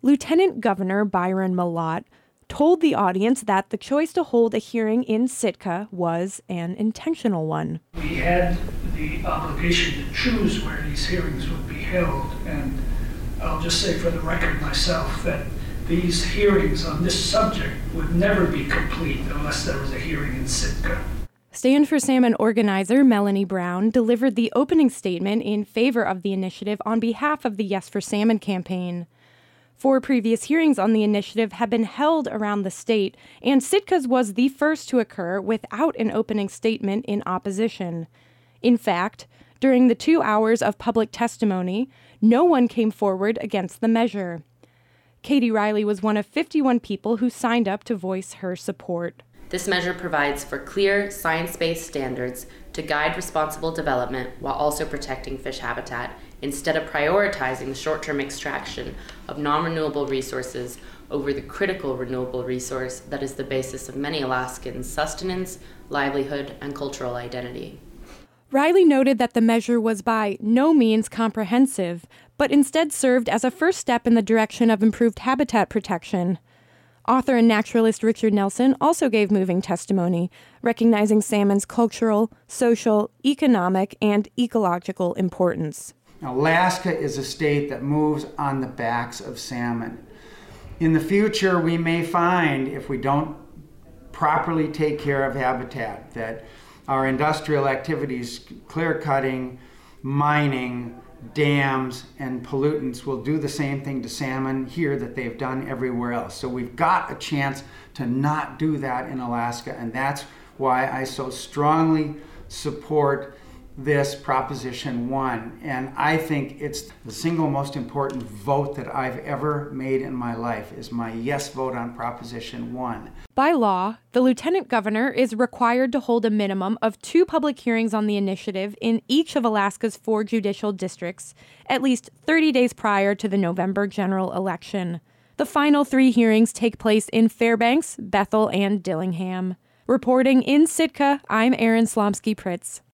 Lieutenant Governor Byron Mallott told the audience that the choice to hold a hearing in Sitka was an intentional one. We had the obligation to choose where these hearings would be held, and I'll just say for the record myself that these hearings on this subject would never be complete unless there was a hearing in Sitka. Stand for Salmon organizer Melanie Brown delivered the opening statement in favor of the initiative on behalf of the Yes for Salmon campaign. 4 previous hearings on the initiative have been held around the state, and Sitka's was the first to occur without an opening statement in opposition. In fact, during the 2 hours of public testimony, no one came forward against the measure. Katie Riley was one of 51 people who signed up to voice her support. This measure provides for clear, science-based standards to guide responsible development while also protecting fish habitat, instead of prioritizing the short-term extraction of non-renewable resources over the critical renewable resource that is the basis of many Alaskans' sustenance, livelihood, and cultural identity. Riley noted that the measure was by no means comprehensive, but instead served as a first step in the direction of improved habitat protection. Author and naturalist Richard Nelson also gave moving testimony, recognizing salmon's cultural, social, economic, and ecological importance. Alaska is a state that moves on the backs of salmon. In the future, we may find, if we don't properly take care of habitat, that our industrial activities, clear cutting, mining, dams, and pollutants will do the same thing to salmon here that they've done everywhere else. So we've got a chance to not do that in Alaska, and that's why I so strongly support this Proposition 1. And I think it's the single most important vote that I've ever made in my life, is my yes vote on Proposition 1. By law, the lieutenant governor is required to hold a minimum of 2 public hearings on the initiative in each of Alaska's 4 judicial districts, at least 30 days prior to the November general election. The final 3 hearings take place in Fairbanks, Bethel, and Dillingham. Reporting in Sitka, I'm Erin Slomsky-Pritz.